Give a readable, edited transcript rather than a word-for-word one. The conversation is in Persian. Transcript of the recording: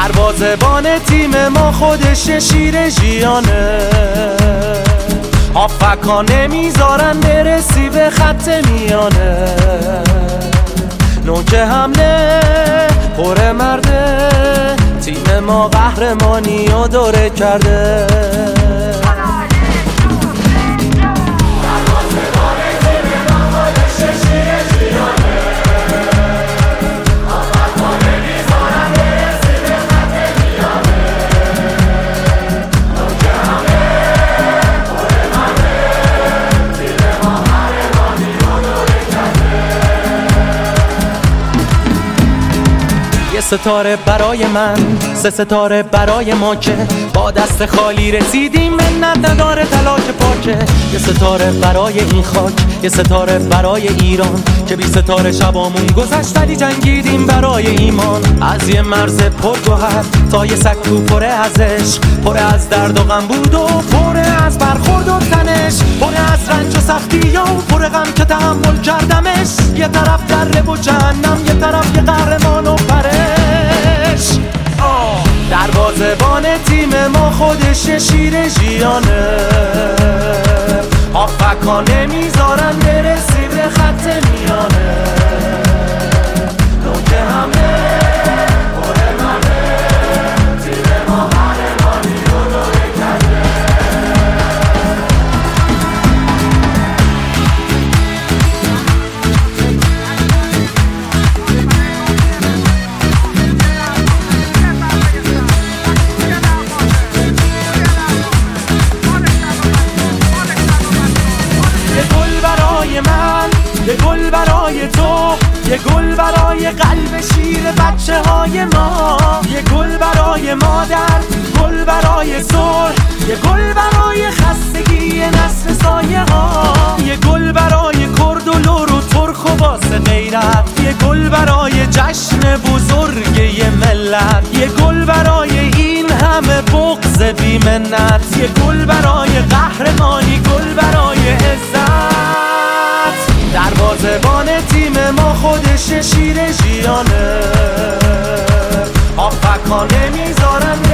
دروازه‌بان تیم ما خودش شیر ژیانه، هافکا نمیذارن برسی به خط میانه، نوک حمله پر مرده، تیم ما قهرمانی رو دوره کرده. یه ستاره برای من، 3 ستاره برای ما که با دست خالی رسیدیم، منت نداره تلاش پاکه. یه ستاره برای این خاک، یه ستاره برای ایران که بی ستاره شبامون گذشت ولی جنگیدیم برای ایمان. از یه مرز پرگوهر تا یه سکو پره از عشق، پره از درد و غم بود و پره از برخورد و تنش، پره از رنج و سختی و پره غم که تحمل کردمش. یه طرف دره و جهنم، یه طرف یه قهرمان و پرش. دروازه‌بان تیم ما خودش شیر ژیانه، هافکا نمیذارن برسی به خط میانه، نوک حمله پر مرده، تیم ما قهرمانی رو دوره کرده. یه گل برای تو، یه گل برای قلب شیر بچه های ما، یه گل برای مادر، گل برای صلح، یه گل برای خستگی نسل سایه ها، یه گل برای کرد و لور و ترک و واسه غیرت، یه گل برای جشن بزرگ یه ملت، یه گل برای این همه بغض بی منت، یه گل برای قهرمانی، گل برای عزت. دروازه‌بان تیم ما خودش شیر ژیانه، هافکا نمیذارن